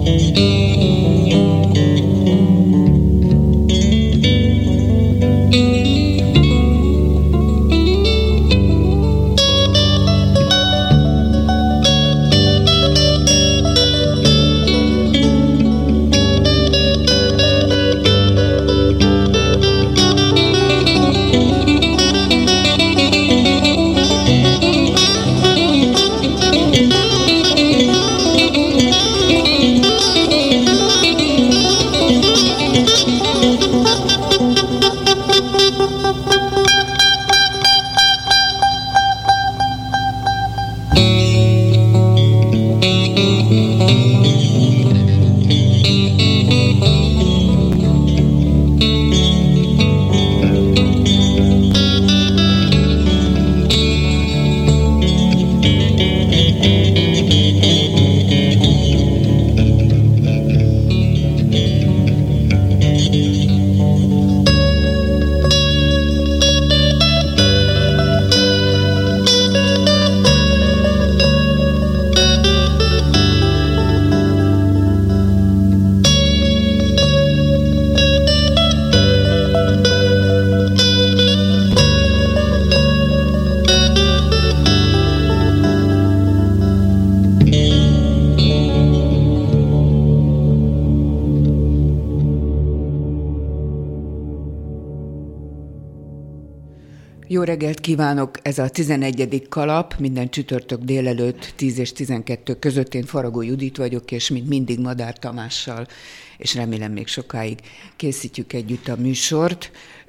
Jó reggelt kívánok! Ez a 11. kalap, minden csütörtök délelőtt 10 és 12 között. Én Faragó Judit vagyok, és mint mindig Madár Tamással, és remélem még sokáig készítjük együtt a műsort.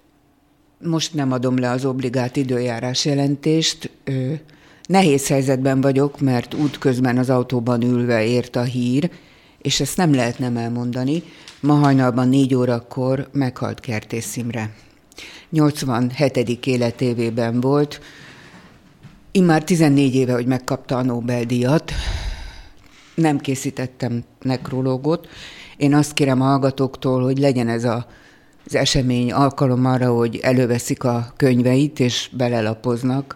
Most nem adom le az obligát időjárás jelentést. Nehéz helyzetben vagyok, mert útközben az autóban ülve ért a hír, és ezt nem lehet nem elmondani. Ma hajnalban 4 órakor meghalt Kertész Imre. 87. életévében volt. Immár 14 éve, hogy megkapta a Nobel-díjat. Nem készítettem nekrológot. Én azt kérem a hallgatóktól, hogy legyen ez az esemény alkalom arra, hogy előveszik a könyveit, és belelapoznak.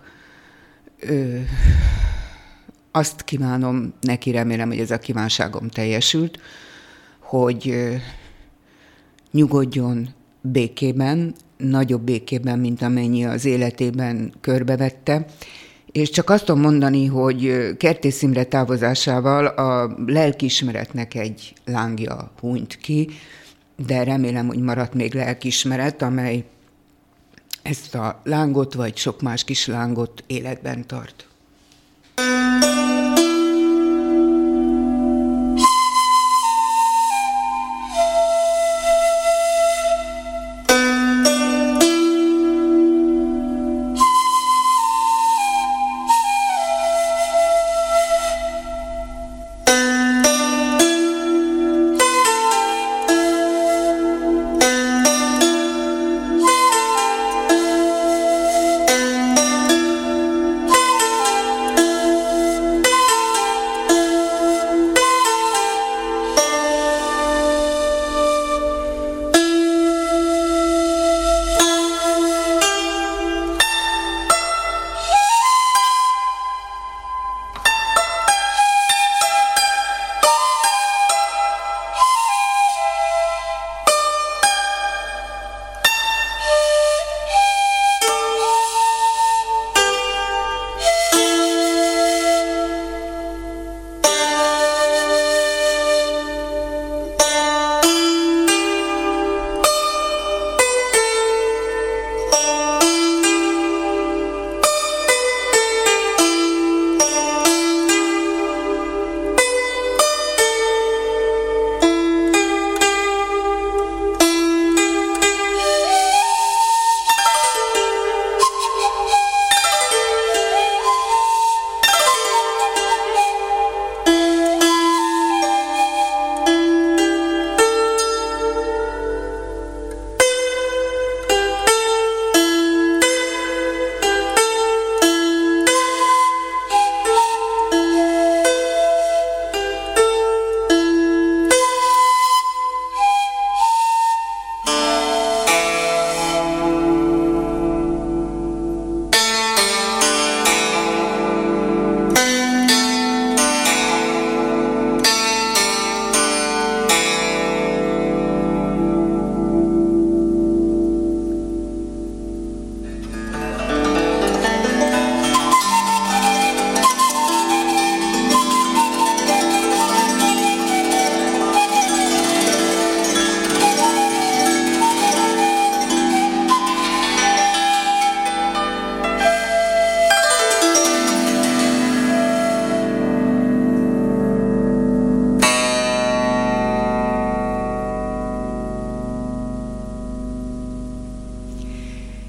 Azt kívánom neki, remélem, hogy ez a kívánságom teljesült, hogy nyugodjon békében, nagyobb békében, mint amennyi az életében körbevette. És csak azt tudom mondani, hogy Kertész Imre távozásával a lelkiismeretnek egy lángja hunyt ki, de remélem, hogy maradt még lelkiismeret, amely ezt a lángot, vagy sok más kis lángot életben tart.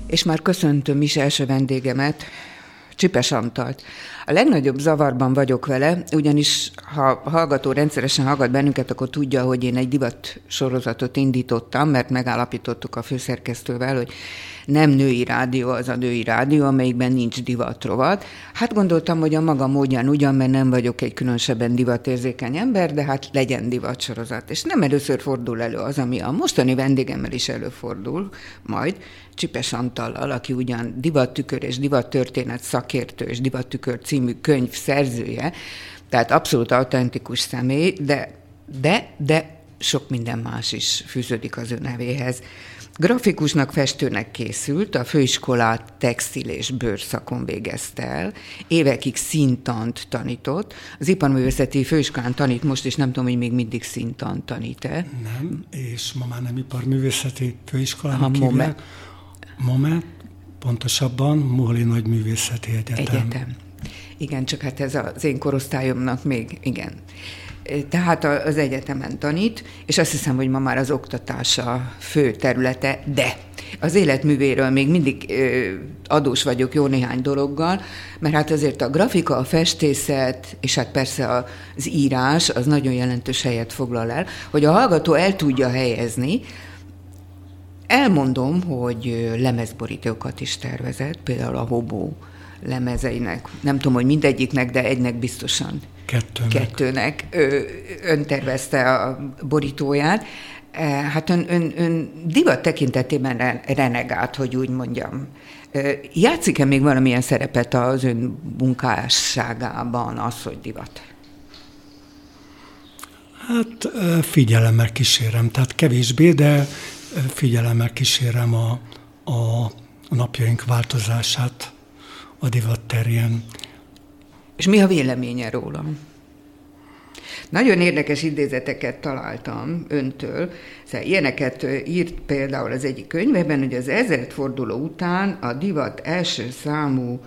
És már köszöntöm is első vendégemet, Csipes Antalt. A legnagyobb zavarban vagyok vele, ugyanis ha hallgató rendszeresen hallgat bennünket, akkor tudja, hogy én egy divat sorozatot indítottam, mert megállapítottuk a főszerkesztővel, hogy nem női rádió az a női rádió, amelyikben nincs divatrovat. Hát gondoltam, hogy a maga módján ugyan, mert nem vagyok egy különösebben divatérzékeny ember, de hát legyen divatsorozat. És nem először fordul elő az, ami a mostani vendégemmel is előfordul majd, Csipes Antallal, aki ugyan divattükör és divattörténet szakértő és Divattükör című könyv szerzője, tehát abszolút autentikus személy, de sok minden más is fűződik az ő nevéhez. Grafikusnak, festőnek készült, a főiskolát textil és bőrszakon végezte el, évekig színtant tanított, az Iparművészeti Főiskolán tanít most, és nem tudom, hogy még mindig színtant tanít-e. Nem, és ma már nem Iparművészeti Főiskolának hívják. MOME, pontosabban Móli Nagyművészeti Egyetem. Igen, csak hát ez az én korosztályomnak még, igen. Tehát az egyetemen tanít, és azt hiszem, hogy ma már az oktatás a fő területe, de az életművéről még mindig adós vagyok jó néhány dologgal, mert hát azért a grafika, a festészet, és hát persze az írás, az nagyon jelentős helyet foglal el, hogy a hallgató el tudja helyezni. Elmondom, hogy lemezborítókat is tervezett, például a Hobó lemezeinek, nem tudom, hogy mindegyiknek, de egynek biztosan. Kettőnek. Ön tervezte a borítóját. Hát ön divat tekintetében renegált, hogy úgy mondjam. Játszik-e még valamilyen szerepet az ön munkásságában az, hogy divat? Hát figyelemmel kísérem, tehát kevésbé, de figyelemmel kísérem a napjaink változását a divat terén. És mi a véleménye róla? Nagyon érdekes idézeteket találtam öntől. Szóval ilyeneket írt például az egyik könyvében, hogy az ezredforduló után a divat első számú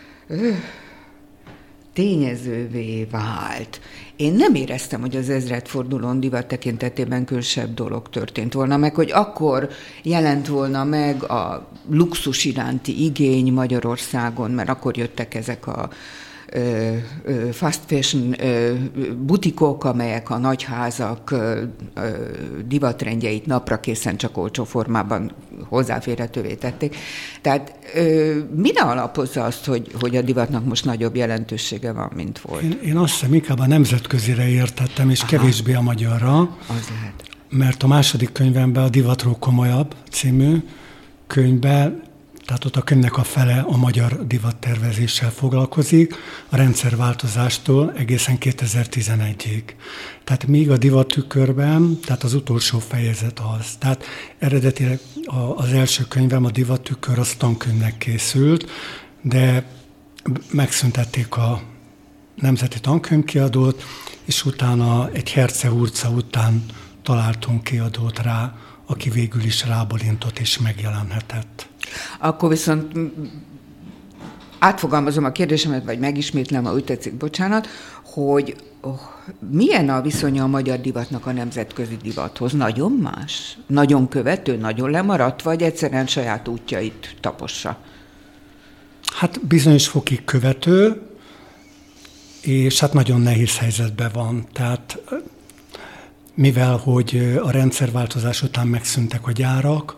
tényezővé vált. Én nem éreztem, hogy az ezredfordulón divat tekintetében különösebb dolog történt volna, meg hogy akkor jelent volna meg a luxus iránti igény Magyarországon, mert akkor jöttek ezek a fast fashion butikok, amelyek a nagyházak divatrendjeit napra készen csak olcsó formában hozzáférhetővé tették. Tehát mire alapozza azt, hogy a divatnak most nagyobb jelentősége van, mint volt? Én azt hiszem, inkább a nemzetközire értettem, és kevésbé a magyarra. Az lehet. Mert a második könyvemben, a Divatról komolyabb című könyvben, tehát ott a könyvnek a fele a magyar divattervezéssel foglalkozik, a rendszerváltozástól egészen 2011-ig. Tehát még a Divattükörben, tehát az utolsó fejezet az. Tehát eredetileg az első könyvem, a Divattükör, az tankönyvnek készült, de megszüntették a Nemzeti Tankönyvkiadót, és utána egy hercehurca után találtunk kiadót rá, aki végül is rábolintott és megjelenhetett. Akkor viszont átfogalmazom a kérdésemet, vagy megismétlem, ha úgy tetszik, bocsánat, hogy milyen a viszonya a magyar divatnak a nemzetközi divathoz? Nagyon más? Nagyon követő? Nagyon lemaradt? Vagy egyszerűen saját útjait tapossa? Hát bizonyos fokig követő, és hát nagyon nehéz helyzetben van. Tehát mivel, hogy a rendszerváltozás után megszűntek a gyárak,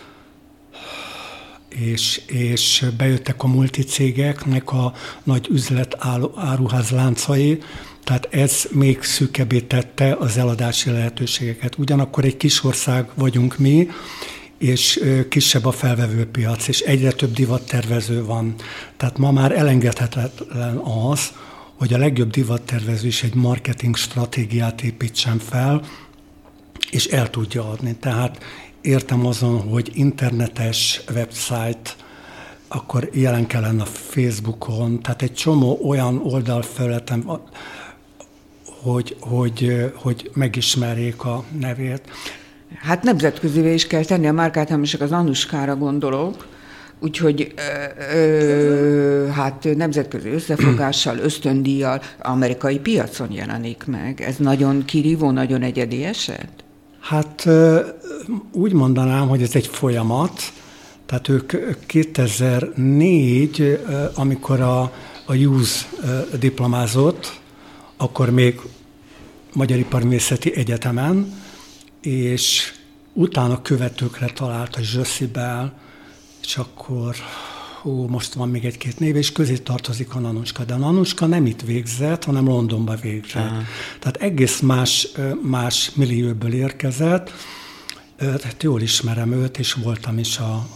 és bejöttek a multicégeknek a nagy üzlet áruház láncai, tehát ez még szűkebbé tette az eladási lehetőségeket. Ugyanakkor egy kis ország vagyunk mi, és kisebb a felvevőpiac, és egyre több divattervező van. Tehát ma már elengedhetetlen az, hogy a legjobb divattervező is egy marketing stratégiát építsen fel, és el tudja adni. Tehát értem azon, hogy internetes website, akkor jelen kell lenni a Facebookon, tehát egy csomó olyan oldalfelületen, hogy megismerjék a nevét. Hát nemzetközivé is kell tenni a márkát, nem csak az Anuskára gondolok, úgyhogy hát nemzetközi összefogással, ösztöndíjjal amerikai piacon jelenik meg. Ez nagyon kirívó, nagyon egyedi eset? Hát úgy mondanám, hogy ez egy folyamat, Tehát ők 2004, amikor a Hughes diplomázott, akkor még Magyar Iparművészeti Egyetemen, és utána követőkre talált a Zsösszivel, és akkor most van még egy-két név, és közé tartozik a Nanucska. De a Nanucska nem itt végzett, hanem Londonba végzett. Aha. Tehát egész más millióból érkezett. Tehát jól ismerem őt, és voltam is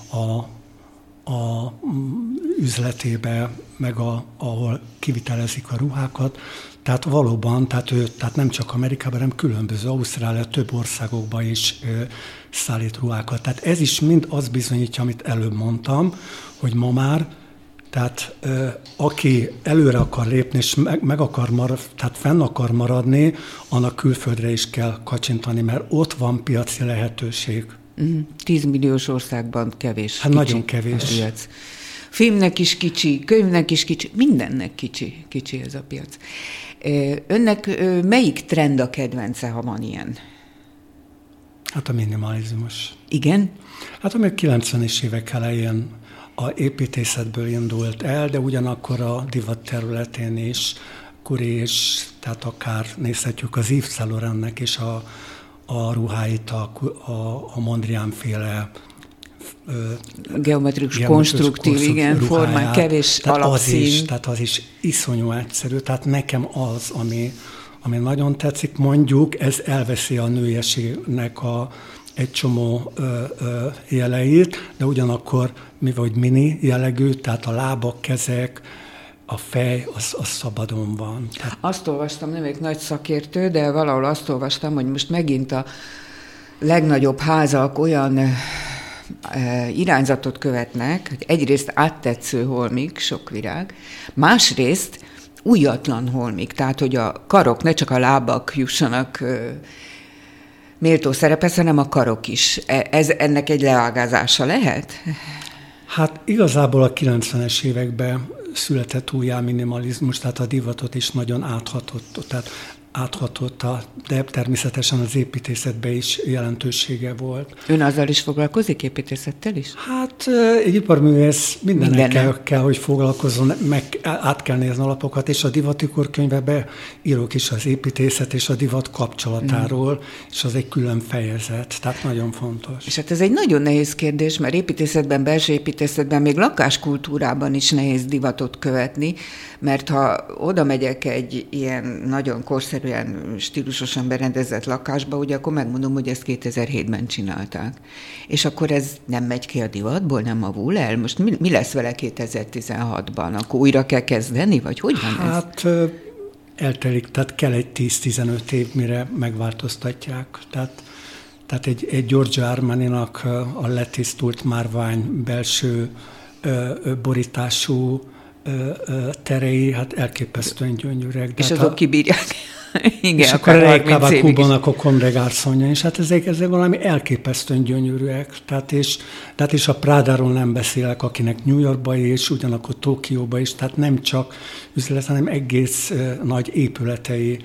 a üzletébe, meg ahol kivitelezik a ruhákat. Tehát valóban, tehát nem csak Amerikában, hanem különböző Ausztrália, több országokban is szállít ruhákat. Tehát ez is mind azt bizonyítja, amit előbb mondtam, hogy ma már, tehát aki előre akar lépni, és tehát fenn akar maradni, annak külföldre is kell kacsintani, mert ott van piaci lehetőség. 10 milliós országban kevés. Hát nagyon kevés. A piac. Filmnek is kicsi, könyvnek is kicsi, mindennek kicsi ez a piac. Önnek melyik trend a kedvence, ha van ilyen? Hát a minimalizmus. Igen? Hát ami a 90-es évek elején a építészetből indult el, de ugyanakkor a divat területén is, és tehát akár nézhetjük az Yves Saint Laurentnek is a ruháit, a Mondrian-féle geometrikus, konstruktív, igen, formán, kevés alapszín. Tehát az is iszonyú egyszerű. Tehát nekem az, ami nagyon tetszik, mondjuk ez elveszi a nőiességnek egy csomó jeleit, de ugyanakkor, mivel mini jellegű, tehát a lábak, kezek, a fej, az szabadon van. Tehát... Azt olvastam, nem egy nagy szakértő, de valahol azt olvastam, hogy most megint a legnagyobb házak olyan irányzatot követnek, hogy egyrészt áttetsző holmik, sok virág, másrészt újatlan holmik, tehát hogy a karok, ne csak a lábak jussanak méltó szerephez, hanem a karok is. Ez ennek egy leágázása lehet? Hát igazából a 90-es években született újjá minimalizmus, tehát a divatot is nagyon áthatotta, de természetesen az építészetben is jelentősége volt. Ön azzal is foglalkozik, építészettel is? Hát egy iparművész mindennek kell, hogy foglalkozzon, meg át kell nézni alapokat, és a divatikor könyvebe írok is az építészet és a divat kapcsolatáról, és az egy külön fejezet, tehát nagyon fontos. És hát ez egy nagyon nehéz kérdés, mert építészetben, belső építészetben, még lakáskultúrában is nehéz divatot követni, mert ha oda megyek egy ilyen nagyon korszerűen, stílusosan berendezett lakásba, ugye akkor megmondom, hogy ezt 2007-ben csinálták. És akkor ez nem megy ki a divatból, nem avul el? Most mi lesz vele 2016-ban? Akkor újra kell kezdeni, vagy hogy van ez? Hát eltelik, tehát kell egy 10-15 év, mire megváltoztatják. Tehát egy Giorgio Armaninak a letisztult márvány belső borítású terei, hát elképesztően gyönyörűek. És azok kibírják. Igen, és akkor a Kúbanak a Comme des Garçons, és hát ezek valami elképesztően gyönyörűek. Tehát és a Pradáról nem beszélek, akinek New Yorkba és ugyanakkor Tokióba is, tehát nem csak üzlet, hanem egész nagy épületei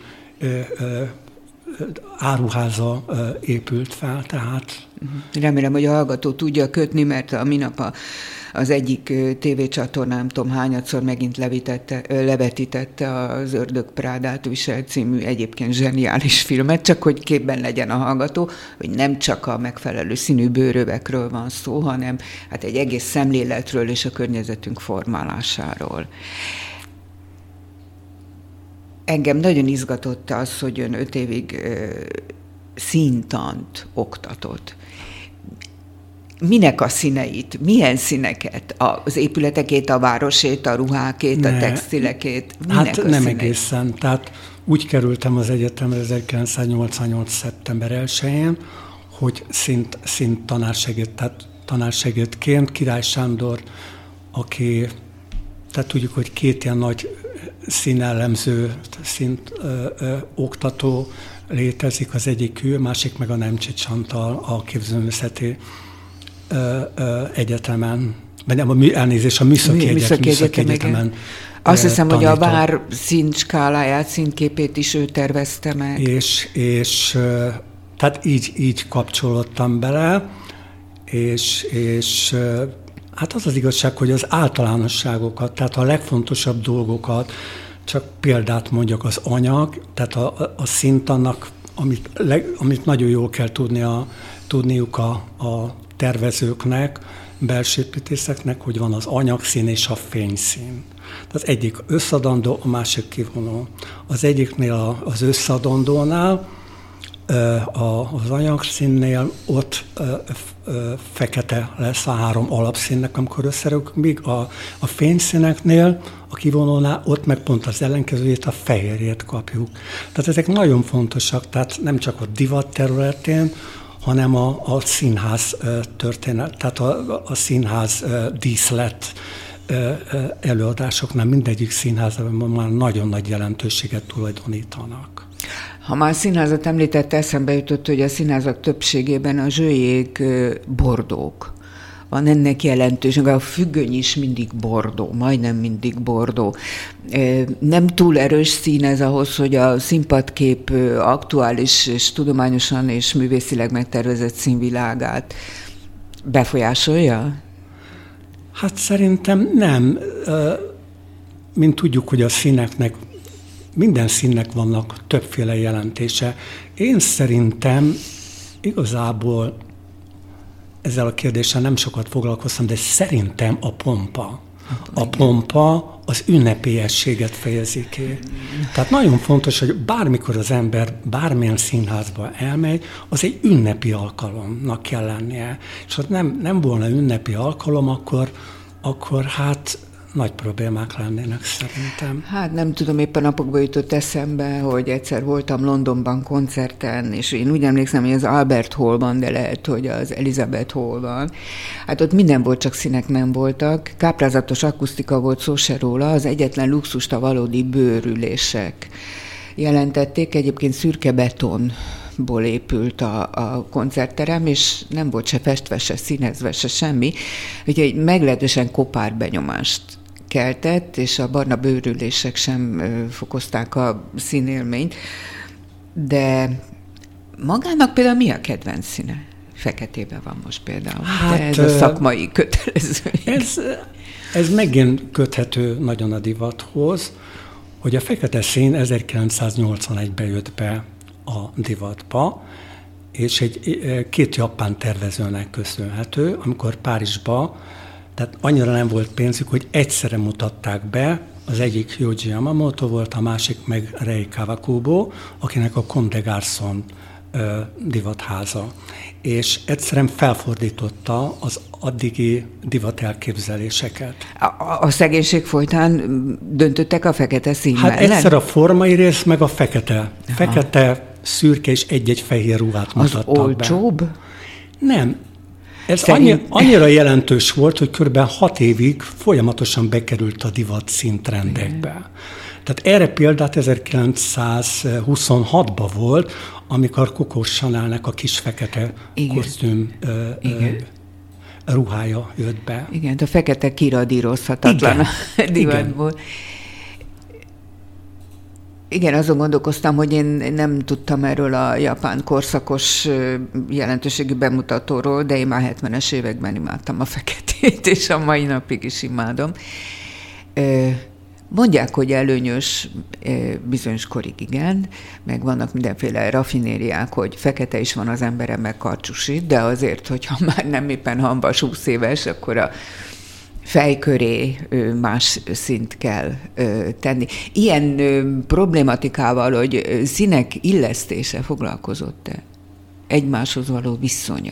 áruháza épült fel, tehát... Remélem, hogy a hallgató tudja kötni, mert a minap az egyik tévécsatornám, nem tudom hányadszor megint levetítette az Ördög Prádát visel című egyébként zseniális filmet, csak hogy képben legyen a hallgató, hogy nem csak a megfelelő színű bőrövekről van szó, hanem hát egy egész szemléletről és a környezetünk formálásáról. Engem nagyon izgatott az, hogy ön 5 évig színtant oktatott. Minek a színeit? Milyen színeket? Az épületekét, a városét, a ruhákét, a textilekét? Minek hát a nem színeit? egészen. Tehát úgy kerültem az egyetemre 1988. szeptember 1-én, hogy szint tanársegédként Király Sándor, aki, tehát tudjuk, hogy 2 ilyen nagy színellemző, oktató létezik, az egyik ő, másik meg a Nemcsics Antal a képzőművészeti egyetemen, vagy nem, a Műszaki Egyetemen. Azt hiszem, hogy a vár színskáláját, színképét is ő tervezte meg. És tehát így kapcsolódtam bele, és Hát az az igazság, hogy az általánosságokat, tehát a legfontosabb dolgokat, csak példát mondjak, az anyag, tehát a szintannak, amit nagyon jól kell tudniuk a tervezőknek, belsőépítészeknek, hogy van az anyagszín és a fényszín. Az egyik összeadandó, a másik kivonó. Az egyiknél az összeadandónál, az anyagszínnél ott fekete lesz a 3 alapszínnek, amikor összerakjuk, míg a fényszíneknél, a kivonónál ott meg pont az ellenkezőjét, a fehérjét kapjuk. Tehát ezek nagyon fontosak, tehát nem csak a divat területén, hanem a színház történet, tehát a színház díszlet előadásoknál mindegyik színházban már nagyon nagy jelentőséget tulajdonítanak. Ha már a színházat említette, eszembe jutott, hogy a színházak többségében a zsőjék bordók. Van ennek jelentőség, a függöny is mindig bordó, majdnem mindig bordó. Nem túl erős szín ez ahhoz, hogy a színpadkép aktuális és tudományosan és művészileg megtervezett színvilágát befolyásolja? Hát szerintem nem. Mint tudjuk, hogy a színeknek, minden színnek vannak többféle jelentése. Én szerintem igazából ezzel a kérdéssel nem sokat foglalkoztam, de szerintem a pompa. A pompa az ünnepélyességet fejezi ki. Tehát nagyon fontos, hogy bármikor az ember bármilyen színházba elmegy, az egy ünnepi alkalomnak kell lennie. És ha nem volna ünnepi alkalom, akkor hát nagy problémák lennének szerintem. Hát nem tudom, éppen napokban jutott eszembe, hogy egyszer voltam Londonban koncerten, és én úgy emlékszem, hogy az Albert Hallban, de lehet, hogy az Elizabeth Hallban. Hát ott minden volt, csak színek nem voltak. Káprázatos akusztika volt, szó se róla, az egyetlen luxust a valódi bőrülések jelentették. Egyébként szürke betonból épült a koncertterem, és nem volt se festve, se színezve, se semmi. Úgyhogy meglehetősen kopár benyomást keltett, és a barna bőrülések sem fokozták a színélményt. De magának például mi a kedvenc színe? Feketében van most például. Hát, ez a szakmai kötelező. Ez megint köthető nagyon a divathoz, hogy a fekete szín 1981-ben jött be a divatba, és két japán tervezőnek köszönhető, amikor Párizsba, tehát annyira nem volt pénzük, hogy egyszerre mutatták be, az egyik Yohji Yamamoto volt, a másik meg Rei Kawakubo, akinek a Comme des Garçons divatháza. És egyszerűen felfordította az addigi divat elképzeléseket. A szegénység folytán döntöttek a fekete szín mellett? Hát egyszer a formai rész, meg a fekete. Aha. Fekete, szürke és egy-egy fehér ruhát mutattak be. Az olcsóbb? Nem. Ez annyira jelentős volt, hogy kb. 6 évig folyamatosan bekerült a divat színtrendekbe. Tehát erre példát 1926-ban volt, amikor Coco Chanelnek a kis fekete kosztüm ruhája jött be. Igen, a fekete kiradírozhatatlan divatból. Igen, azon gondolkoztam, hogy én nem tudtam erről a japán korszakos jelentőségű bemutatóról, de én már 70-es években imádtam a feketét, és a mai napig is imádom. Mondják, hogy előnyös bizonyos korig, igen, meg vannak mindenféle raffinériák, hogy fekete is van az emberen, meg karcsusi, de azért, hogyha már nem éppen hambas 20 éves, akkor a fej köré más szint kell tenni. Ilyen problématikával, hogy színek illesztése foglalkozott-e? Egymáshoz való viszonya?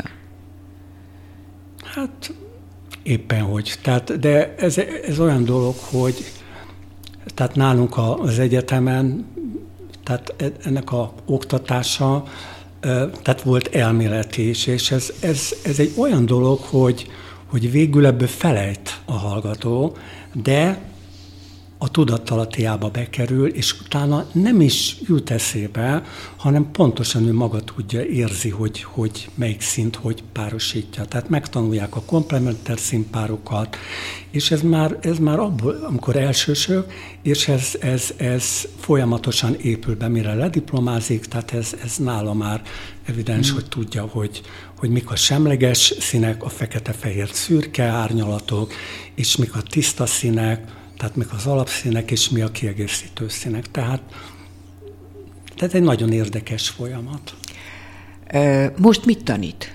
Hát éppen hogy. Tehát, de ez olyan dolog, hogy tehát nálunk az egyetemen, tehát ennek a oktatása, tehát volt elméleti is, és ez egy olyan dolog, hogy végül ebből felejt a hallgató, de a tudattalattiába bekerül, és utána nem is jut eszébe, hanem pontosan ő maga tudja, érzi, hogy melyik szint hogy párosítja. Tehát megtanulják a komplementer színpárokat, és ez már abból, amikor elsősök, és ez folyamatosan épül be, mire lediplomázik, tehát ez nála már evidens, hogy tudja, hogy mik a semleges színek, a fekete-fehér szürke árnyalatok, és mik a tiszta színek, tehát mik az alapszínek, és mi a kiegészítő színek. Tehát egy nagyon érdekes folyamat. Most mit tanít?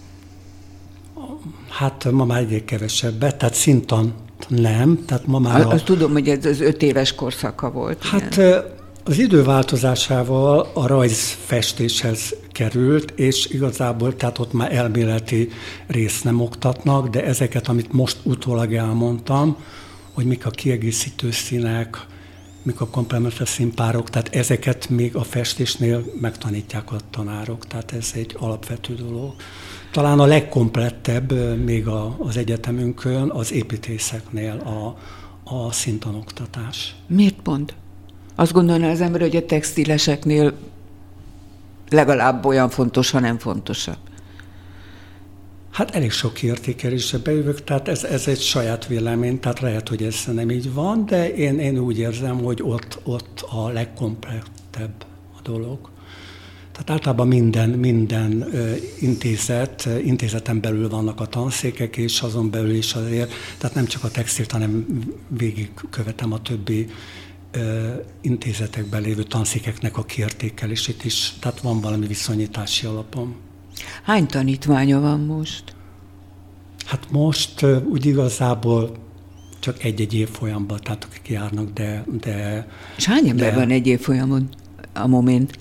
Hát ma már egyre kevesebbet, tehát szintan nem. Tehát ma már azt tudom, hogy ez az 5 éves korszaka volt. Hát az idő változásával a rajzfestéshez került, és igazából tehát ott már elméleti részt nem oktatnak, de ezeket, amit most utólag elmondtam, hogy mik a kiegészítő színek, mik a komplementer színpárok, tehát ezeket még a festésnél megtanítják a tanárok, tehát ez egy alapvető dolog. Talán a legkomplettebb még az egyetemünkön az építészeknél a színtanoktatás. Miért pont? Azt gondolná az ember, hogy a textileseknél legalább olyan fontos, ha nem fontosabb. Hát elég sok értékelésre bejövök, tehát ez egy saját vélemény, tehát lehet, hogy ez nem így van, de én úgy érzem, hogy ott a legkomplettebb a dolog. Tehát általában minden intézeten belül vannak a tanszékek, és azon belül is azért, tehát nem csak a textilt, hanem végigkövetem a többi intézetekben lévő tanszékeknek a kiértékelését is, tehát van valami viszonyítási alapom. Hány tanítványa van most? Hát most úgy igazából csak egy évfolyamban, tehát akik járnak, de... És hány ember van egy évfolyamon a moment?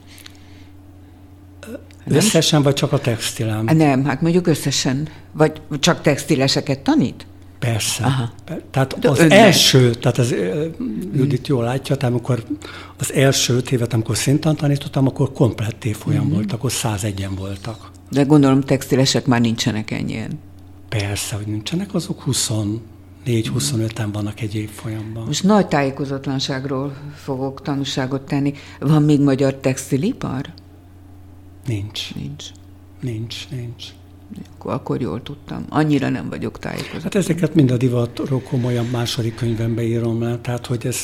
Összesen, vagy csak a textilem? Nem, hát mondjuk összesen. Vagy csak textileseket tanít? Persze. Aha. Tehát az első, tehát az Judit jól látja, tehát amikor az első 5 évet, amikor szinten tanítottam, akkor komplett évfolyam volt, akkor 101-en voltak. De gondolom textilesek már nincsenek ennyien. Persze, hogy nincsenek, azok 24-25-en vannak egy évfolyamban. Most nagy tájékozatlanságról fogok tanúságot tenni. Van még magyar textilipar? Nincs. Nincs. Akkor jól tudtam. Annyira nem vagyok tájékozott. Hát ezeket mind a divatról komolyan második könyvembe írom le, tehát hogy ez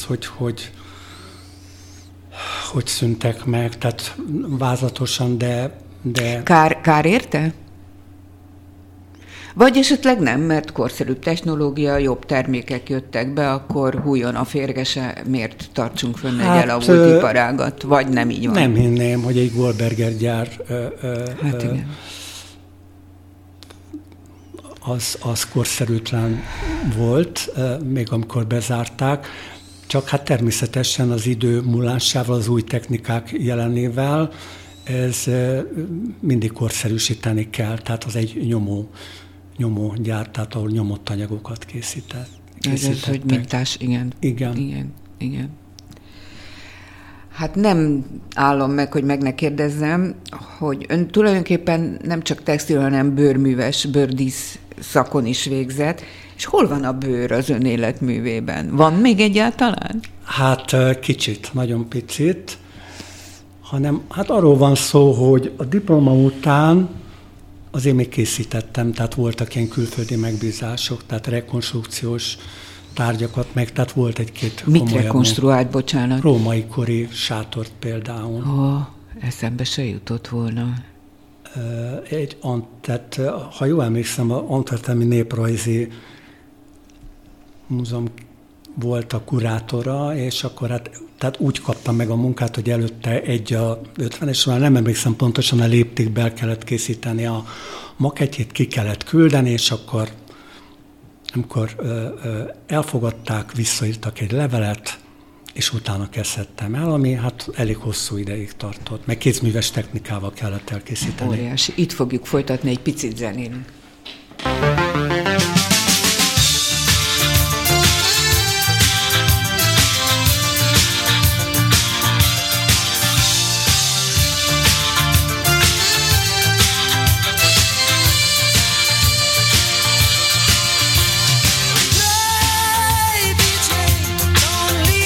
hogy szűntek meg, tehát vázlatosan, de... Kár érte? Vagy esetleg nem, mert korszerűbb technológia, jobb termékek jöttek be, akkor hújjon a férgese, miért tartsunk fönn egy elavult iparágat? Vagy nem így van? Nem hinném, hogy egy Goldberger gyár igen. Az korszerűtlen volt, még amikor bezárták, csak hát természetesen az idő múlásával, az új technikák jelenével ez mindig korszerűsíteni kell, tehát az egy nyomógyár, tehát ahol nyomott anyagokat készítettek. Ez, hogy mintás, igen. Hát nem állom meg, hogy meg ne kérdezzem, hogy ön tulajdonképpen nem csak textil, hanem bőrműves, bőrdísz szakon is végzett, és hol van a bőr az ön életművében? Van még egyáltalán? Hát kicsit, nagyon picit, hanem hát arról van szó, hogy a diploma után azért még készítettem, tehát voltak ilyen külföldi megbízások, tehát rekonstrukciós tárgyakat meg, tehát volt egy-két Mit rekonstruált, bocsánat? Római kori sátort például. Eszembe se jutott volna. Tehát, ha jól emlékszem, az Antwerpeni Néprajzi Múzeum volt a kurátora, és akkor tehát úgy kaptam meg a munkát, hogy előtte egy a 50-es, már nem emlékszem pontosan, a léptékbe el kellett készíteni a makettjét, ki kellett küldeni, és akkor amikor elfogadták, visszaírtak egy levelet, és utána kezdtem el, ami hát elég hosszú ideig tartott, meg kézműves technikával kellett elkészíteni. Óriási. Itt fogjuk folytatni, egy picit zenélünk. Baby Jane, don't leave.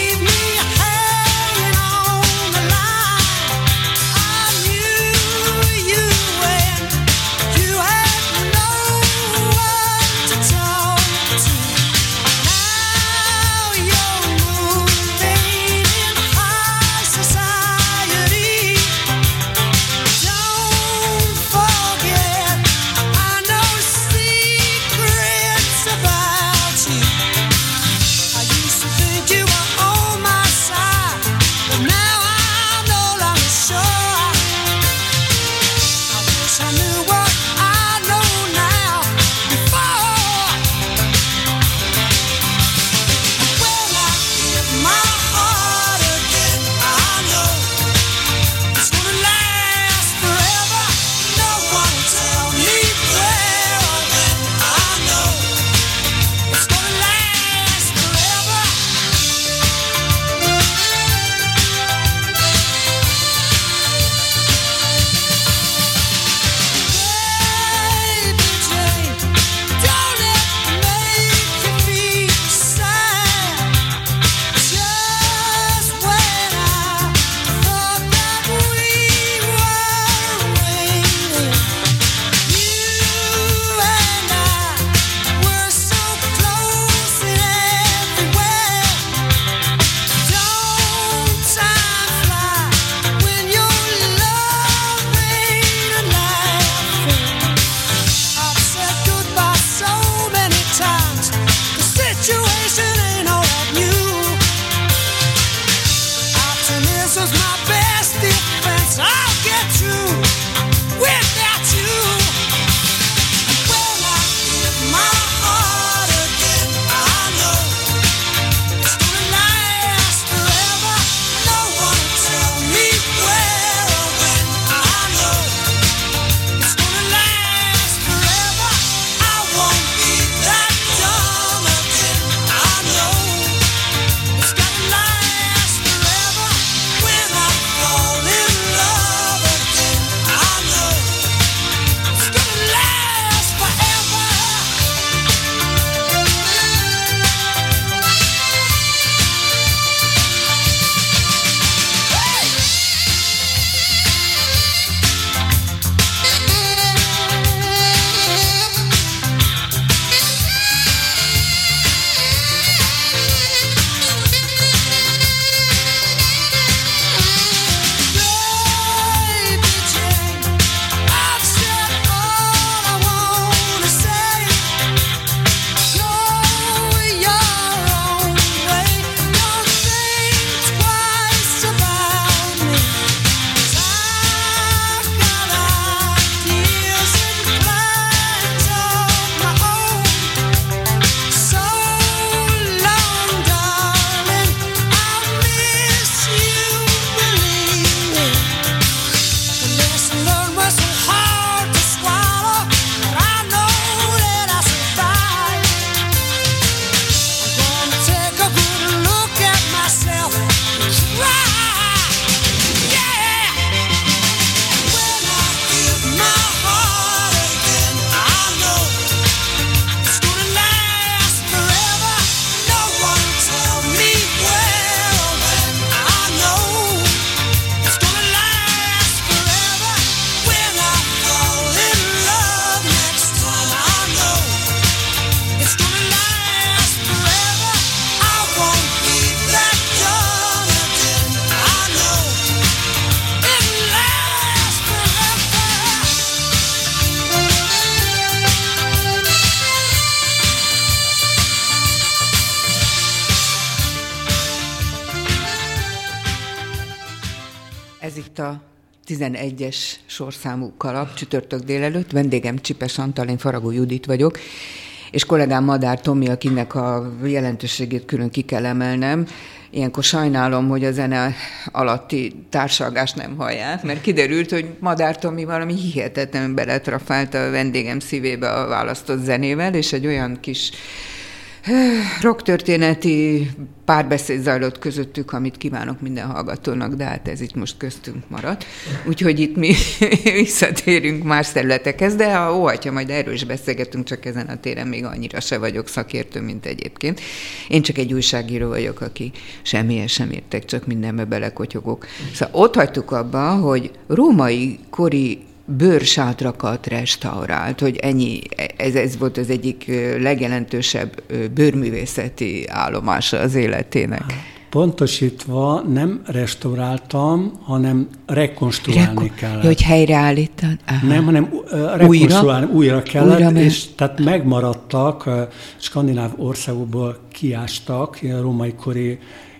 a 11-es sorszámú kalap csütörtök délelőtt. Vendégem Csipes Antal, én Faragó Judit vagyok, és kollégám Madár Tomi, akinek a jelentőségét külön ki kell emelnem. Ilyenkor sajnálom, hogy a zene alatti társalgást nem hallják, mert kiderült, hogy Madár Tomi valami hihetetlenül beletrafált a vendégem szívébe a választott zenével, és egy olyan kis rocktörténeti párbeszéd zajlott közöttük, amit kívánok minden hallgatónak, de hát ez itt most köztünk maradt. Úgyhogy itt mi visszatérünk más területekhez, de ha óhatja, majd erről is beszélgetünk, csak ezen a téren még annyira se vagyok szakértő, mint egyébként. Én csak egy újságíró vagyok, aki semmihez sem értek, csak mindenbe belekotyogok. Szóval ott hagytuk abba, hogy római kori bőrsátrakat restaurált, hogy ennyi, ez volt az egyik legjelentősebb bőrművészeti állomása az életének. Pontosítva nem restauráltam, hanem rekonstruálni kellett. Hogy helyreállítani? Nem, hanem rekonstruálni újra kellett, és tehát megmaradtak, skandináv országokból kiástak római kori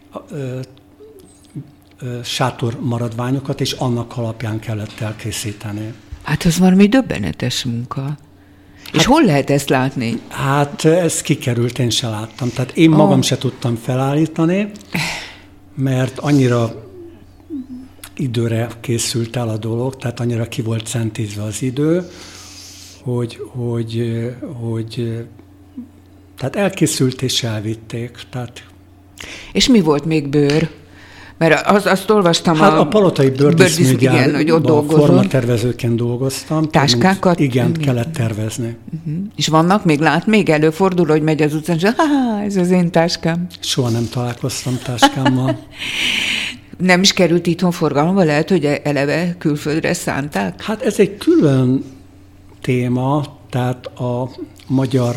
sátor maradványokat, és annak alapján kellett elkészíteni. Hát az valami döbbenetes munka. És hol lehet ezt látni? Hát ez kikerült, én se láttam. Tehát én magam se tudtam felállítani, mert annyira időre készült el a dolog, tehát annyira ki volt centízve az idő, hogy tehát elkészült és elvitték. Tehát... És mi volt még bőr? Mert azt olvastam a Palotai Bőrdíszműgyárban hogy formatervezőként dolgoztam. Táskákat? Igen, kellett tervezni. És vannak még, még előfordul, hogy megy az utcán, és ez az én táskám. Soha nem találkoztam táskámmal. Nem is került itthon forgalomba, lehet, hogy eleve külföldre szánták? Hát ez egy külön téma, tehát a magyar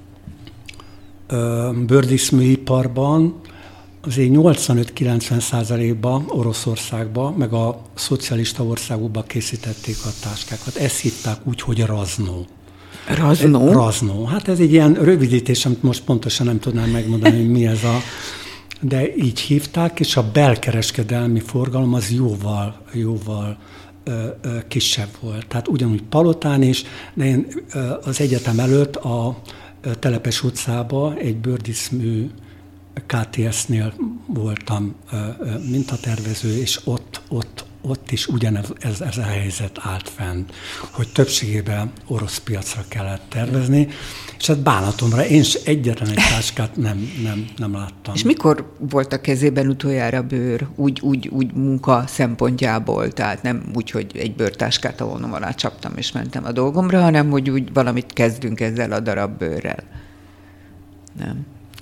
bőrdíszműiparban azért 85-90%-ban Oroszországban, meg a szocialista országokban készítették a táskákat. Ezt hívták úgy, hogy raznó. Raznó? Raznó. Hát ez egy ilyen rövidítés, amit most pontosan nem tudnám megmondani, hogy mi ez de így hívták, és a belkereskedelmi forgalom az jóval kisebb volt. Tehát ugyanúgy Palotán is, de én az egyetem előtt a Telepes utcában egy bőrdíszmű KTS-nél voltam mintatervező, és ott is ugyanez a helyzet állt fenn, hogy többségében orosz piacra kellett tervezni, és hát bánatomra én is egyetlen egy táskát nem láttam. És mikor volt a kezében utoljára bőr, úgy munka szempontjából, tehát nem úgy, hogy egy bőrtáskát a vonom alá csaptam és mentem a dolgomra, hanem hogy úgy valamit kezdünk ezzel a darab bőrrel. Nem.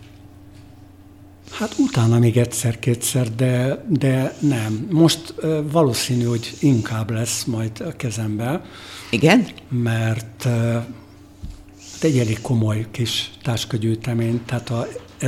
Hát utána még egyszer-kétszer, de nem. Most valószínű, hogy inkább lesz majd a kezemben. Igen? Mert egy elég komoly kis táskagyűjtemény, tehát a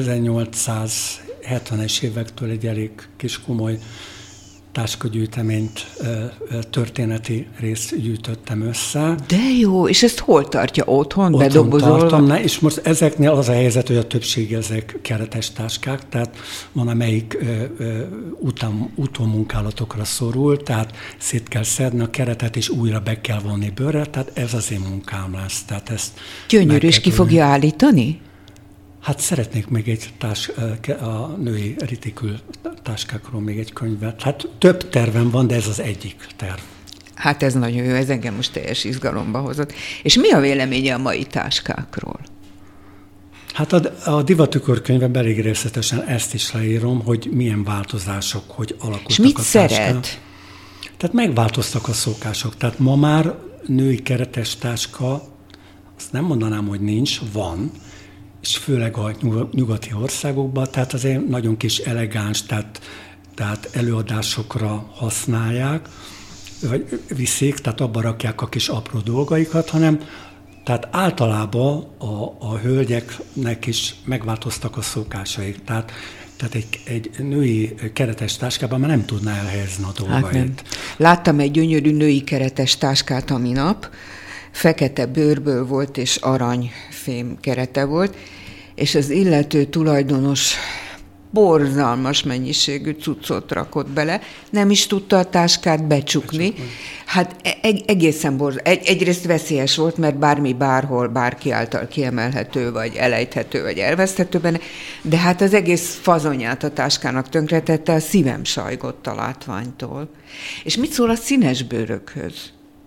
1870-es évektől egy elég kis komoly táskagyűjteményt, történeti részt gyűjtöttem össze. De jó, és ezt hol tartja? Otthon bedobozol? Tartom, és most ezeknél az a helyzet, hogy a többség ezek keretes táskák, tehát van, amelyik utómunkálatokra szorul, tehát szét kell szedni a keretet, és újra be kell vonni bőrre, tehát ez az én munkám lesz. Tehát ezt gyönyörű, és ki fogja állítani? Hát szeretnék még a női ritikül táskákról még egy könyvet. Hát több tervem van, de ez az egyik terv. Hát ez nagyon jó, ez engem most teljes izgalomba hozott. És mi a véleménye a mai táskákról? Hát a Divattükör könyvben elég részletesen ezt is leírom, hogy milyen változások, hogy alakultak és mit a táskák. szeret? Tehát megváltoztak a szokások. Tehát ma már női keretes táska, azt nem mondanám, hogy nincs, van, és főleg a nyugati országokban, tehát azért nagyon kis elegáns, tehát előadásokra használják, vagy viszik, tehát abba rakják a kis apró dolgaikat, hanem tehát általában a hölgyeknek is megváltoztak a szokásaik. Tehát egy női keretes táskában már nem tudná elhelyezni a dolgait. Hát nem. Láttam egy gyönyörű női keretes táskát a minap, fekete bőrből volt, és aranyfém kerete volt, és az illető tulajdonos borzalmas mennyiségű cuccot rakott bele, nem is tudta a táskát becsukni. Hát egészen borzalmas. Egyrészt veszélyes volt, mert bármi, bárhol, bárki által kiemelhető, vagy elejthető, vagy elveszthető benne, de hát az egész fazonját a táskának tönkretette, a szívem sajgott a látványtól. És mit szól a színesbőrökhöz?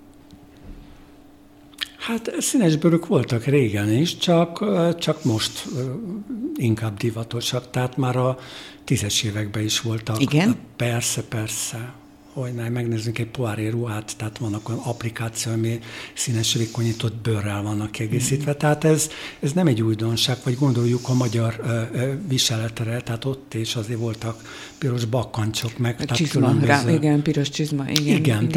Hát színesbőrök voltak régen is, csak most inkább divatosak. Tehát már a 10-es években is voltak. Igen? Persze. Hogy ne, megnézzünk egy Poiré ruhát, tehát vannak olyan applikáció, ami színes vékonyított bőrrel vannak kiegészítve. Tehát ez nem egy újdonság, vagy gondoljuk a magyar viseletre, tehát ott is azért voltak piros bakkancsok, meg tehát csizma, különböző... igen, piros csizma, igen.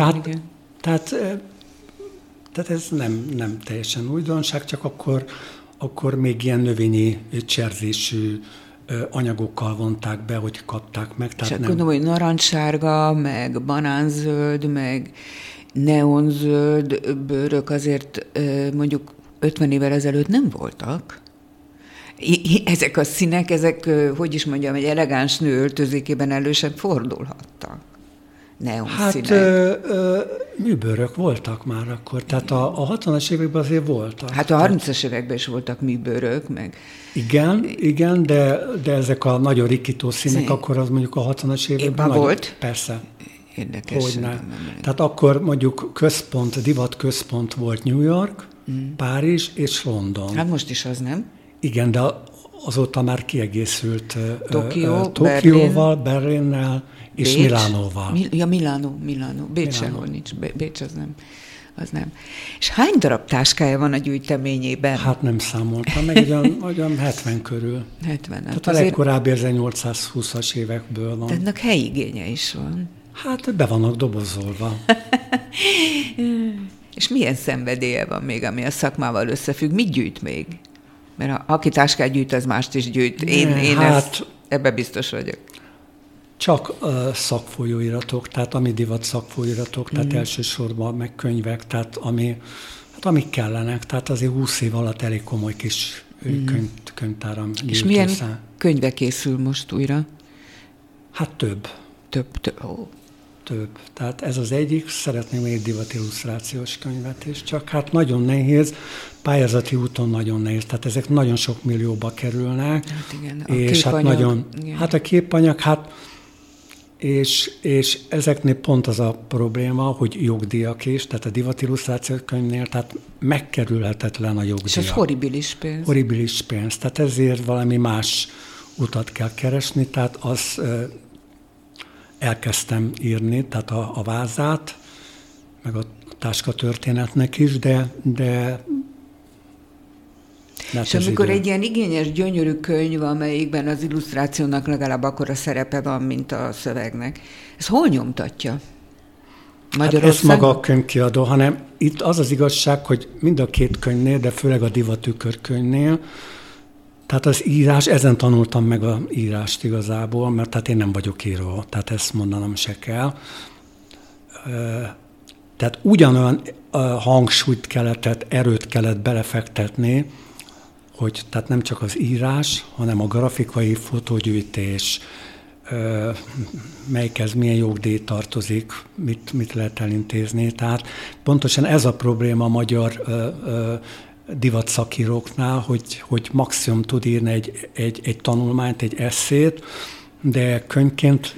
Tehát ez nem teljesen újdonság, csak akkor még ilyen növényi cserzésű anyagokkal vonták be, hogy kapták meg. Tehát és gondolom, hogy narancssárga, meg banánzöld, meg neonzöld bőrök azért mondjuk 50 évvel ezelőtt nem voltak. Ezek a színek, hogy is mondjam, egy elegáns nő öltözékében elő sem fordulhattak. Hát műbőrök voltak már akkor, tehát a 60-as években azért voltak. Hát a 30-as években is voltak műbőrök, meg... Igen, de ezek a nagyon rikító színek, akkor az mondjuk a 60-as években... volt? Persze. Érdekes. Hogyne. Tehát akkor mondjuk divat központ volt New York, Párizs és London. Hát most is az, nem? Igen, de azóta már kiegészült Tokióval, Berlinnel, és Milánóval. Milánó. Bécs sehol nincs. Bécs az nem. És hány darab táskája van a gyűjteményében? Hát nem számoltam, meg olyan 70 körül. 70. Tehát a legkorábbi 1820-as évekből van. Tehát ennek helyigénye is van. Hát be vannak dobozolva. És milyen szenvedélye van még, ami a szakmával összefügg? Mit gyűjt még? Mert aki táskát gyűjt, az mást is gyűjt. Én ebben biztos vagyok. Csak szakfolyóiratok, tehát ami divat szakfolyóiratok, tehát elsősorban meg könyvek, tehát amik kellenek, tehát azért 20 év alatt elég komoly kis könyvtáram gyűjt. És milyen könyve készül most újra? Hát több. Több. Tehát ez az egyik, szeretném még divat illusztrációs könyvet is, csak hát nagyon nehéz, pályázati úton nagyon nehéz, tehát ezek nagyon sok millióba kerülnek. Hát igen, és képanyag. Hát a képanyag, és ezeknél pont az a probléma, hogy jogdíjak is, tehát a divat illusztrációs könyvnél, tehát megkerülhetetlen a jogdíjak. És az horribilis pénz. Horribilis pénz, tehát ezért valami más utat kell keresni, tehát az elkezdtem írni, tehát a vázát, meg a táskatörténetnek is, de és amikor egy ilyen igényes, gyönyörű könyv, amelyikben az illusztrációnak legalább akkora szerepe van, mint a szövegnek, ez hol nyomtatja? Hát ez maga a könyvkiadó, hanem itt az az igazság, hogy mind a két könyvnél, de főleg a divattükörkönyvnél, tehát az írás, ezen tanultam meg a írást igazából, mert tehát én nem vagyok író, tehát ezt mondanom se kell. Tehát ugyanolyan hangsúlyt kellett, erőt kellett belefektetni, hogy tehát nem csak az írás, hanem a grafikai fotógyűjtés, melyikhez milyen jogdíj tartozik, mit lehet elintézni. Tehát pontosan ez a probléma a magyar divatszakíróknál, hogy maximum tud írni egy tanulmányt, egy esszét, de könyvként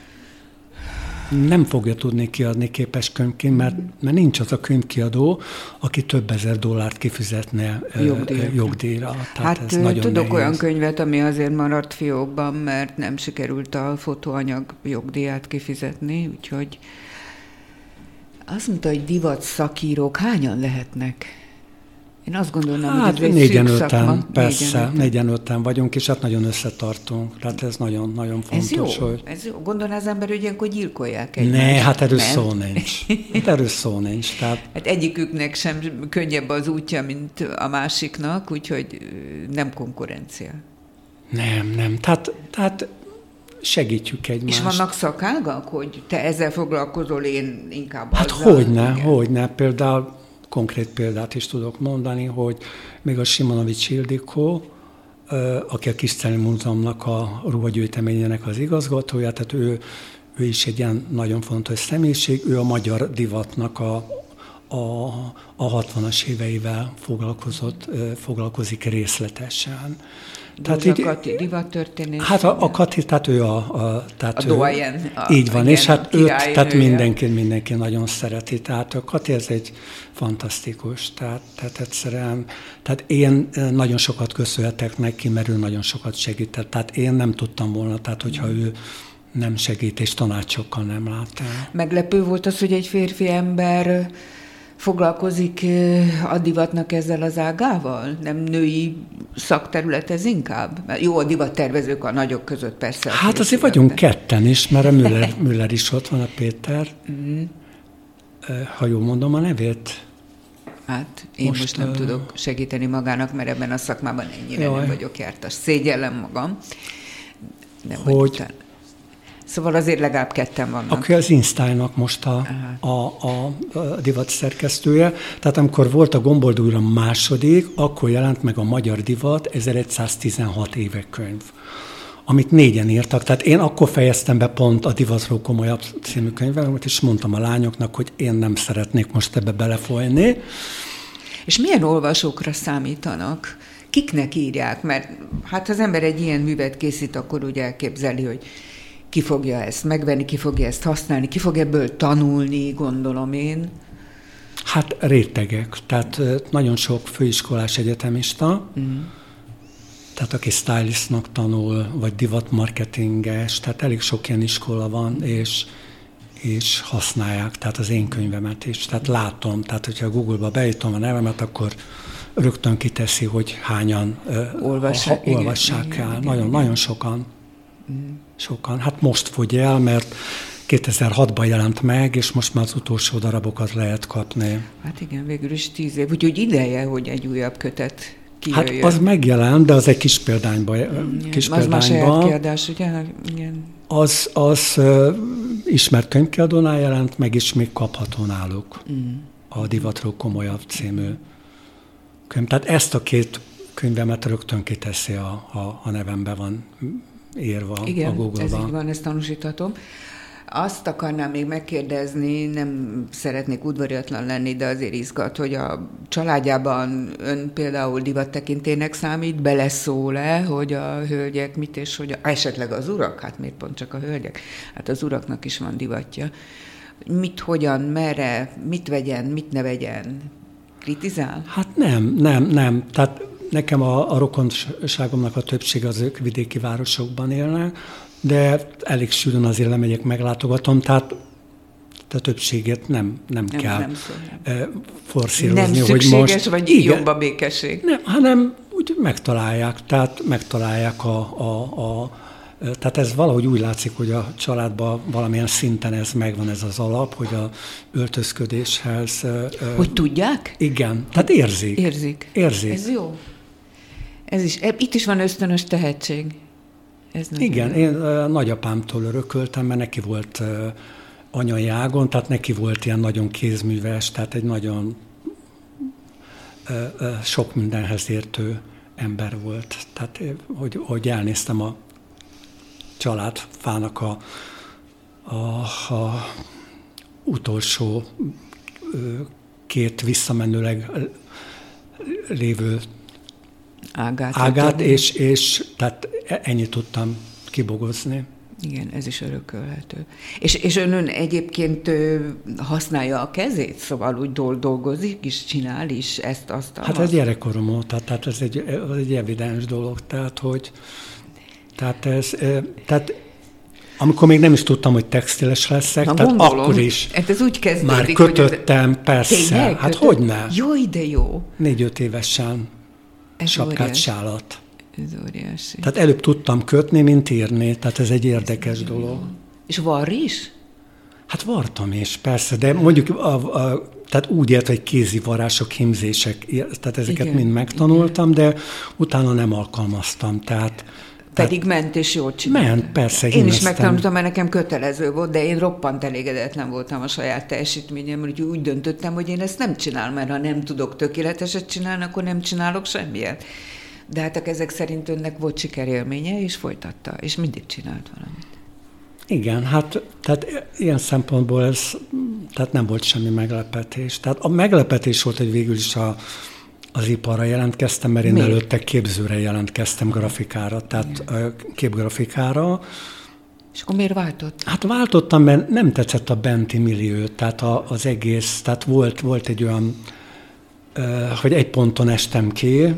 nem fogja tudni kiadni képes könyvként, mert nincs az a könyvkiadó, aki több ezer dollárt kifizetne jogdíjra. Tehát hát ez nagyon tudok nehéz. olyan könyvet, ami azért maradt fiókban, mert nem sikerült a fotóanyag jogdíját kifizetni, úgyhogy azt mondta, hogy divat szakírók hányan lehetnek? Én azt gondolom, hogy ez egy szűk szakma. Persze, 4-5 vagyunk, és hát nagyon összetartunk. Tehát ez nagyon fontos. Ez jó. Gondolná az ember, hogy ilyenkor gyilkolják egymást. Ne, hát erről szó nincs. Tehát... Hát egyiküknek sem könnyebb az útja, mint a másiknak, úgyhogy nem konkurencia. Nem. Tehát segítjük egymást. És vannak szakágak, hogy te ezzel foglalkozol, én inkább hát azzal? Hogyne. Például konkrét példát is tudok mondani, hogy még a Simonovics Ildikó, aki a Kiscelli Múzeumnak a ruhagyűjteményének az igazgatója, tehát ő is egy ilyen nagyon fontos személyiség, ő a magyar divatnak a 60-as éveivel foglalkozik részletesen. Tehát így, Kati divattörténés. Hát a Kati, tehát ő a doyen. Így van, és hát őt tehát mindenki nagyon szereti. Tehát a Kati ez egy fantasztikus, tehát egyszerűen, tehát én nagyon sokat köszönhetek neki, mert ő nagyon sokat segített. Tehát én nem tudtam volna, tehát hogyha ő nem segít, és tanácsokkal nem lát el. Meglepő volt az, hogy egy férfi ember foglalkozik a divatnak ezzel az ágával? Nem női szakterület ez inkább? Mert jó, a divattervezők a nagyok között persze. Hát azért vagyunk ketten is, mert a Müller is ott van, a Péter. Ha jól mondom a nevét. Hát én most nem tudok segíteni magának, mert ebben a szakmában ennyire nem vagyok jártas. Szégyellem magam. Nem hogy... Szóval azért legalább ketten vannak. Aki az InStyle-nak most a divat szerkesztője. Tehát amikor volt a Gomboldújra második, akkor jelent meg a Magyar Divat 1116 éve könyv, amit 4-en írtak. Tehát én akkor fejeztem be pont a Divatról komolyabb című könyvemet, és mondtam a lányoknak, hogy én nem szeretnék most ebbe belefolyni. És milyen olvasókra számítanak? Kiknek írják? Mert hát ha az ember egy ilyen művet készít, akkor úgy elképzeli, hogy ki fogja ezt megvenni, ki fogja ezt használni, ki fog ebből tanulni, gondolom én. Hát rétegek. Tehát nagyon sok főiskolás egyetemista, tehát aki stylistnak tanul, vagy divatmarketinges, tehát elég sok ilyen iskola van, és használják, tehát az én könyvemet is. Tehát látom, tehát hogyha Google-ba beírom a nevemet, akkor rögtön kiteszi, hogy hányan olvassák el. Nagyon sokan. Sokan. Hát most fogy el, mert 2006-ban jelent meg, és most már az utolsó darabokat lehet kapni. Hát igen, végül is 10 év. Úgyhogy ideje, hogy egy újabb kötet kijöjjön. Hát az megjelent, de az egy kis példányban. Az már saját kiadás, ugye? Igen. Az ismert könyvkiadónál jelent meg, és még kapható náluk. A Divatról komolyabb című könyv. Tehát ezt a két könyvemet rögtön kiteszi, a nevembe van írva igen, a Google-ban. Igen, ez így van, ezt tanúsíthatom. Azt akarnám még megkérdezni, nem szeretnék udvariatlan lenni, de azért izgat, hogy a családjában ön például divattekintének számít, beleszól-e, hogy a hölgyek mit és hogy esetleg az urak, hát miért pont csak a hölgyek? Hát az uraknak is van divatja. Mit, hogyan, merre, mit vegyen, mit ne vegyen? Kritizál? Hát nem. Tehát nekem a rokonságomnak a többsége az ők vidéki városokban élnek, de elég sűrűn azért lemegyek, meglátogatom, tehát a többséget nem kell forszírozni. Nem szükséges, hogy most, vagy jobb a békesség? Nem, hanem úgy megtalálják, tehát tehát ez valahogy úgy látszik, hogy a családban valamilyen szinten ez megvan, ez az alap, hogy a öltözködéshez... Hogy tudják? Igen, tehát érzik. Ez jó. Itt is van ösztönös tehetség. Igen, én nagyapámtól örököltem, mert neki volt anyai ágon, tehát neki volt ilyen nagyon kézműves, tehát egy nagyon sok mindenhez értő ember volt. Tehát, hogy elnéztem a családfának a utolsó két visszamenőleg lévő ágát és tehát ennyit tudtam kibogozni. Igen, ez is örökölhető. És ön egyébként használja a kezét? Szóval úgy dolgozik is, csinál is ezt-azt? Hát ez gyerekkorom óta, tehát ez egy evidens dolog. Tehát amikor még nem is tudtam, hogy textiles leszek, na, tehát gondolom, akkor is ez úgy kezdődik, már kötöttem, hogy persze. Tényleg? Hát hogyne? Jó, de jó. 4-5 évesen sapkát, sálat. Ez óriási. Tehát előbb tudtam kötni, mint írni, tehát ez egy érdekes dolog. És varr is? Hát vartam is, persze, de mondjuk tehát úgy ért, hogy kézi varrások, hímzések, tehát ezeket igen, mind megtanultam, igen. De utána nem alkalmaztam, tehát pedig ment és jól csinálta. Ment, persze. Én is megtanultam, mert nekem kötelező volt, de én roppant elégedetlen voltam a saját teljesítményemmel, úgyhogy úgy döntöttem, hogy én ezt nem csinálom, mert ha nem tudok tökéleteset csinálni, akkor nem csinálok semmiet. De hát ezek szerint önnek volt sikerélménye, és folytatta, és mindig csinált valamit. Igen, hát tehát ilyen szempontból ez tehát nem volt semmi meglepetés. Tehát a meglepetés volt, hogy végül is az iparra jelentkeztem, mert én előtte képzőre jelentkeztem, grafikára, tehát képgrafikára. És akkor miért váltott? Hát váltottam, mert nem tetszett a benti millió, tehát az egész, tehát volt egy olyan, hogy egy ponton estem ki,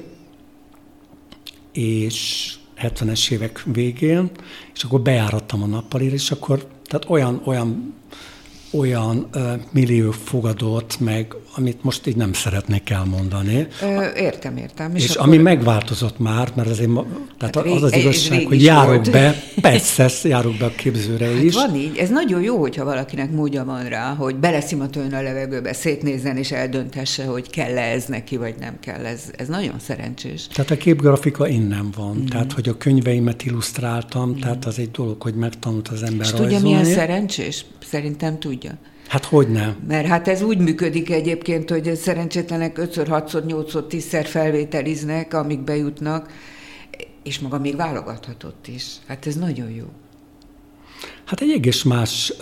és 70-es évek végén, és akkor bejárattam a nappalira, és akkor tehát olyan millió fogadott meg, amit most így nem szeretnék elmondani. Értem. És ami megváltozott már, mert azért tehát az az igazság, hogy járok be, persze, járok be a képzőre is. Van így, ez nagyon jó, hogyha valakinek módja van rá, hogy beleszimatoljon a levegőbe, szétnézzen és eldönthesse, hogy kell-e ez neki, vagy nem kell. Ez nagyon szerencsés. Tehát a képgrafika innen van, tehát hogy a könyveimet illusztráltam, tehát az egy dolog, hogy megtanult az ember rajzolni. És tudja, milyen szerencsés? Szerintem tudja. Hát hogyne? Mert hát ez úgy működik egyébként, hogy szerencsétlenek 5-ször, 6-szor, 8-szor, 10-szer felvételiznek, amíg bejutnak, és maga még válogathatott is. Hát ez nagyon jó. Hát egy egész más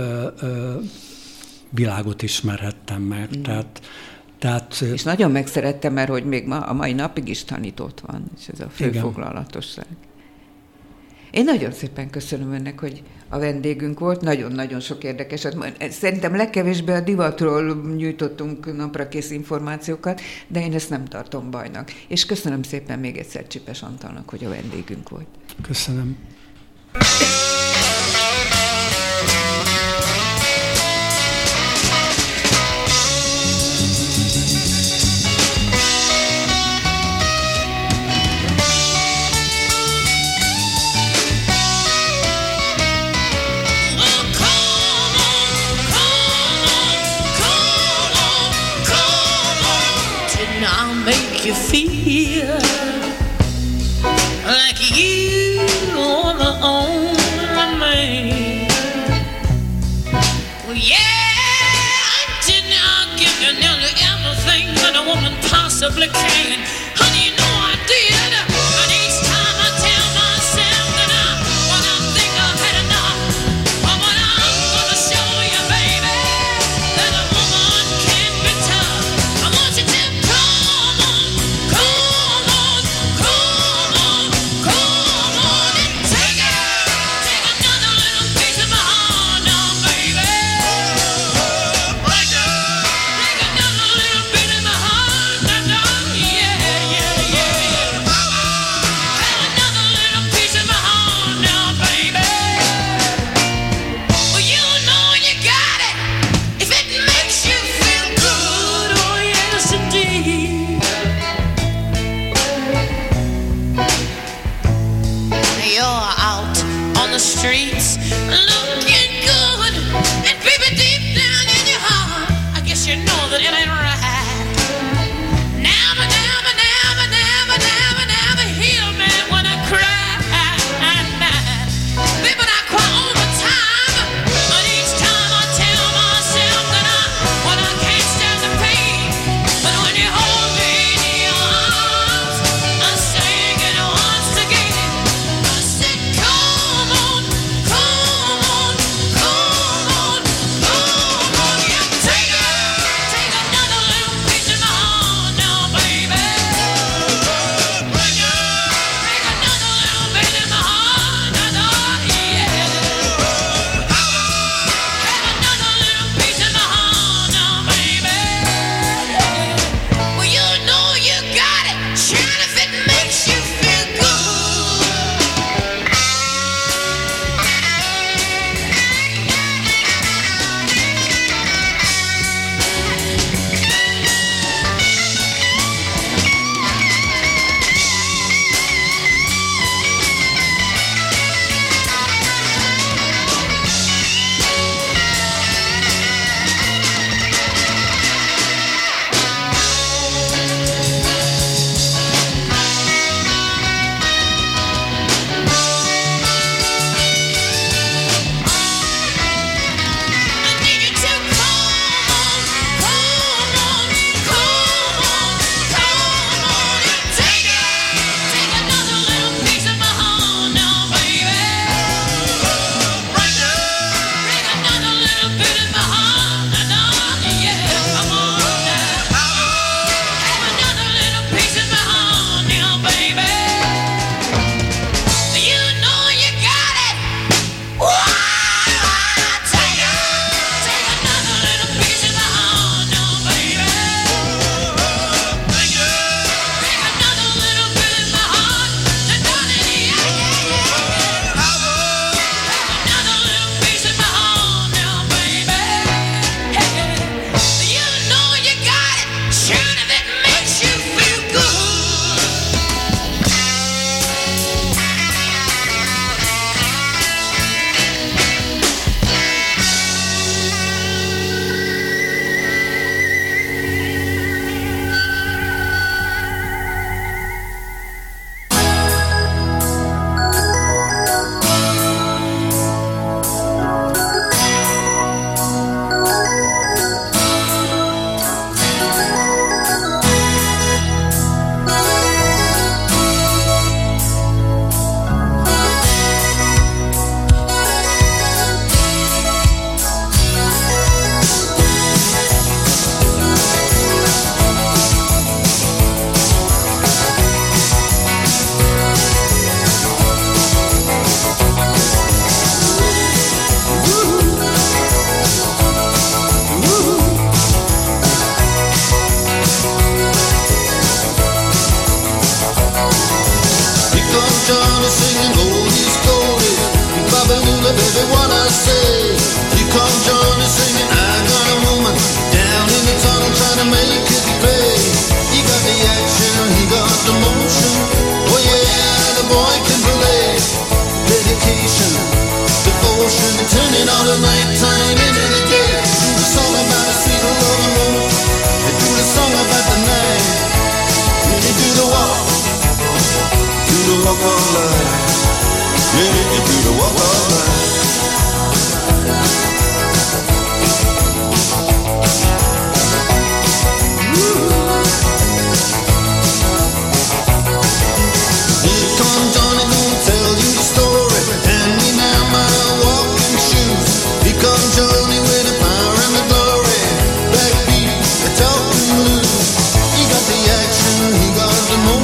világot ismerhettem meg. Tehát, és nagyon megszerettem, mert hogy még a mai napig is tanított van, és ez a főfoglalatosság. Én nagyon szépen köszönöm önnek, hogy a vendégünk volt, nagyon-nagyon sok érdekeset. Szerintem legkevésbé a divatról nyújtottunk naprakész információkat, de én ezt nem tartom bajnak. És köszönöm szépen még egyszer Csipes Antalnak, hogy a vendégünk volt. Köszönöm. You feel like you are the only man. Well, yeah, did not give you nearly everything that a woman possibly can. Honey, you know I did. But each time I tell myself that when I think I've had enough, but when I'm gonna show you, baby, that a woman can be tough. I want you to streets looking good, and baby, deep down in your heart, I guess you know that it ain't right. Never, never, never, never, never, never heal me when I cry. Baby, I cry all the time, but each time I tell myself that when I can't stand the pain, but when you hold me in your arms, I sing it once again. I said, come on, come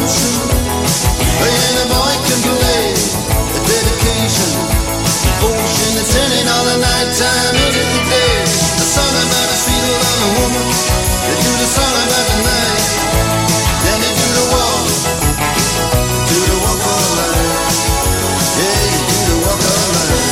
devotion. And a boy can play a dedication, devotion. It's turning all the night time into the day. The song about a sweet love woman. They do the song about the night. Then they do the walk all night. Yeah, you do the walk all night.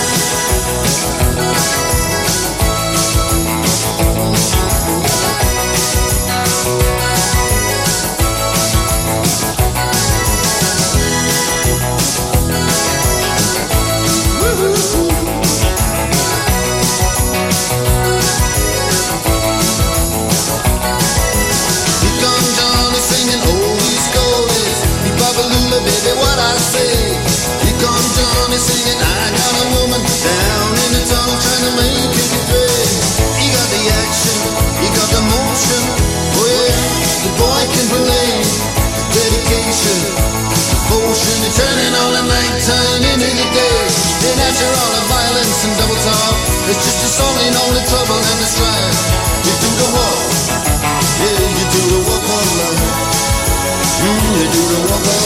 Baby, what I say. Here comes Johnny singing, I got a woman down in the tunnel trying to make it pay. He got the action, he got the motion. Oh yeah, the boy can play. Dedication, devotion, they're turning all the nighttime into the day. Then after all the violence and double talk, it's just a song in all the trouble and the strife. You do the walk, yeah, you do the walk on love. You do the walk on